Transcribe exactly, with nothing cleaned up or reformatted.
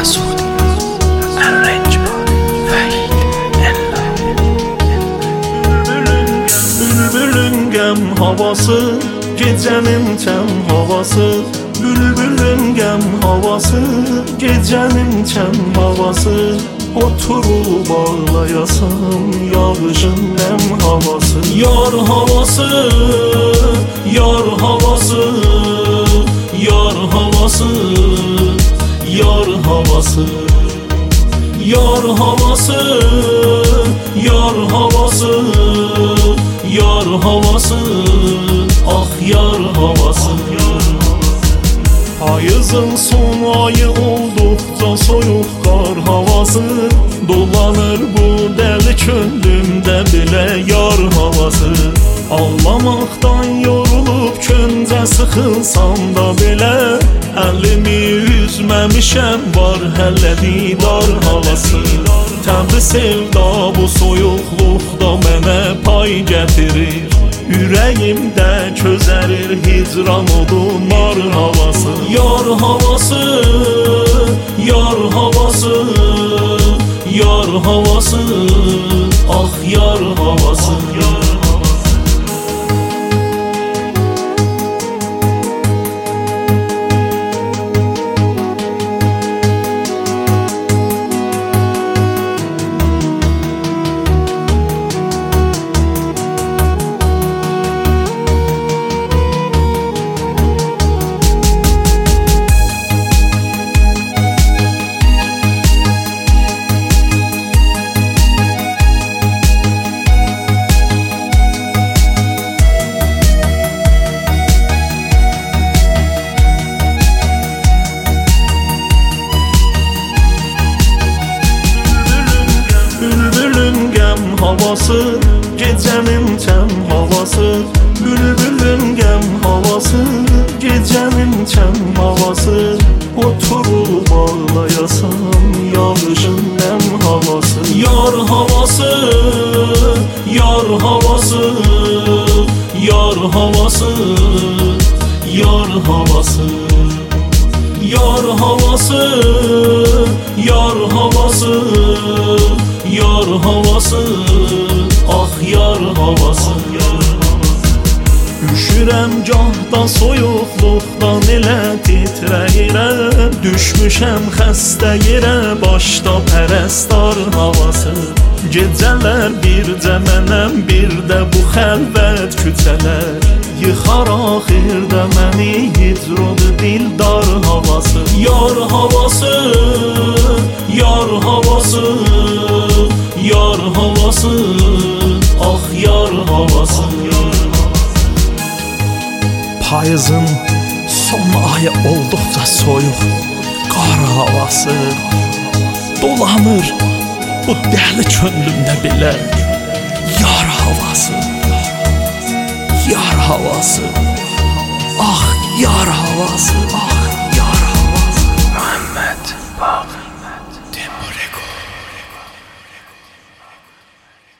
Mesut Errencan Fehil Enla. Bülbülün gəm havası, gecenin çəm havası. Bülbülün gəm havası, gecenin çəm havası. Oturup ağlayasan yağışın nem havası. Yar havası, yar havası, yar havası, yar havası. Yar havası, yar havası, yar havası, ah yar havası. Payızın son ayı olduqca soyuq qar havası. Dolanır bu dəli könlümdə belə yar havası. Ağlamaqdan yorulub köncə sıxılsam da belə, əlimi üzməmişəm var hələ didar havası. Təbi sevda bu soyuqluqda mənə pay gətirir. Ürəyimdə közərir hicran odun mar havası. Yar havası, yar havası, yar havası, ah yar havası. Havası, gecenin çəm havası. Bülbülün gəm havası, gecenin çəm havası. Oturup ağlayasan yağışın nem havası. Yar havası, yar havası, yar havası, yar havası. Yar havası, yar havası, yar havası, ah yar havası. Üşürəm gahda soyuqluqdan elə titrəyirəm. Düşmüşəm xəstə yerə, başda pərəstar havası. Gecələr bircə mənəm, bir də bu xəlvət küçələr. Yıxar axirdə məni hicrodu dildar havası. Yar havası, yar havası, yar havası, ah yar havası. Payızın son ayı olduqca soyuq qar havası. Dolanır bu dəli könlümdə belə yar havası. Yar havası, ah yar havası, ah yar havası. Muhammed Baqir.